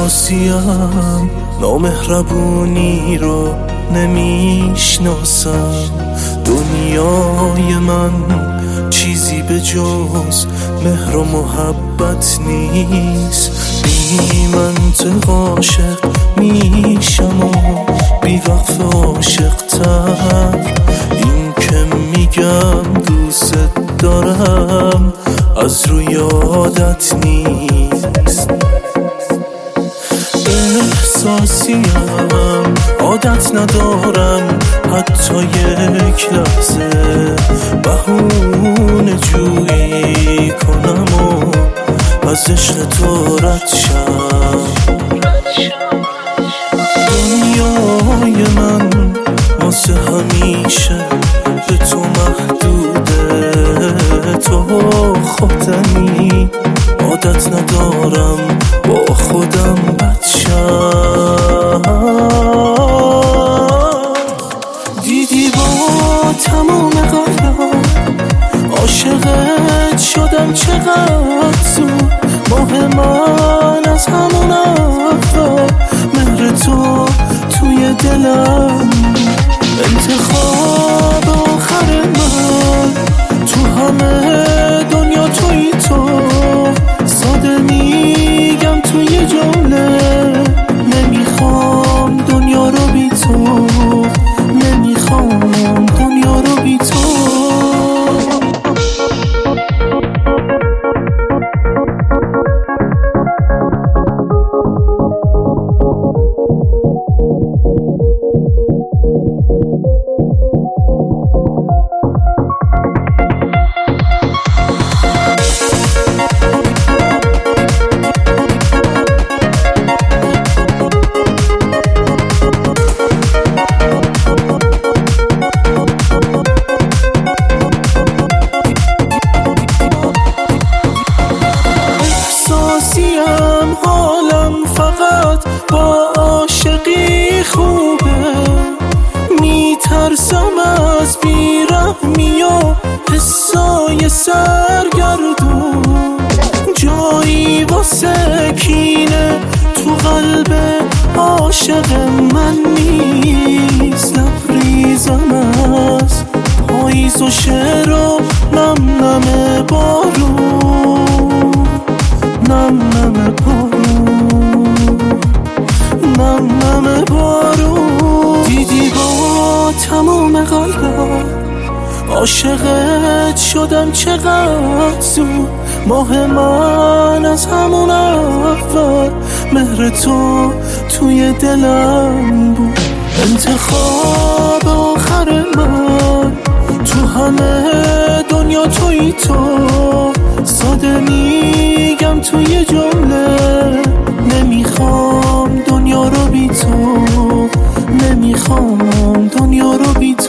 احساسیم نامهربونی رو نمیشناسم. دنیای من چیزی به جز مهر و محبت نیست. بی منطق عاشق میشم و بی وقف عاشق تر. این که میگم دوست دارم از روی عادت نیست. احساسیم عادت ندارم حتی یک لحظه بهونه جویی کنم و از عشق تو رد شم. دنیای من واسه همیشه به تو محدوده. تو خودمی عادت ندارم با خودم بد شم. دیدی با تمام قلبم عاشقت شدم چقدر زود. ماه من از همون اول مهر تو توی دلم. انتخاب آخر من تو همه دنیا توی تو. ساده میگم توی جمله نمیخوام دنیا رو بی تو. نمیخوام دنیا رو بی تو. حالم فقط با عاشقی خوبه. میترسم از بیرحمی و حسای سرگردون. جایی واسه کینه تو قلب عاشق من نیست. لبریزم از پاییز و شعر و نم نم بارون. نم نم بارون. نم نم بارون. دیدی با تمام قلبم عاشقت شدم چقدر زود. ماه من از همون اول مهر تو توی دلم بود. انتخاب آخر من تو همه دنیا توی تو. ساده میگم توی جمله نمیخوام دنیا رو بی تو. نمیخوام دنیا رو بی تو.